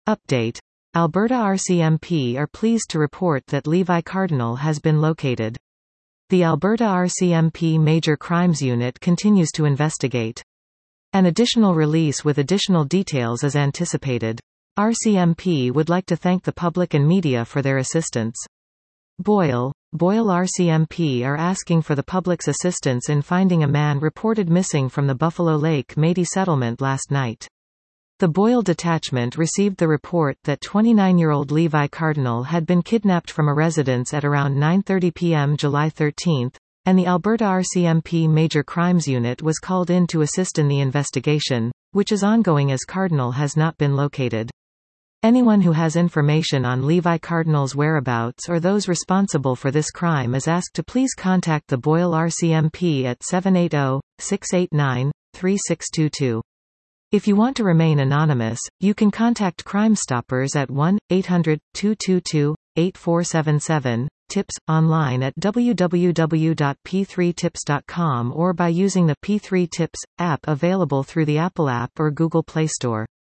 Update. Alberta RCMP are pleased to report that Levi Cardinal has been located. The Alberta RCMP Major Crimes Unit continues to investigate. An additional release with additional details is anticipated. RCMP would like to thank the public and media for their assistance. Boyle RCMP are asking for the public's assistance in finding a man reported missing from the Buffalo Lake Métis settlement last night. The Boyle detachment received the report that 29-year-old Levi Cardinal had been kidnapped from a residence at around 9:30 p.m. July 13, and the Alberta RCMP Major Crimes Unit was called in to assist in the investigation, which is ongoing as Cardinal has not been located. Anyone who has information on Levi Cardinal's whereabouts or those responsible for this crime is asked to please contact the Boyle RCMP at 780-689-3622. If you want to remain anonymous, you can contact Crime Stoppers at 1-800-222-8477, tips, online at www.p3tips.com or by using the P3 Tips app available through the Apple app or Google Play Store.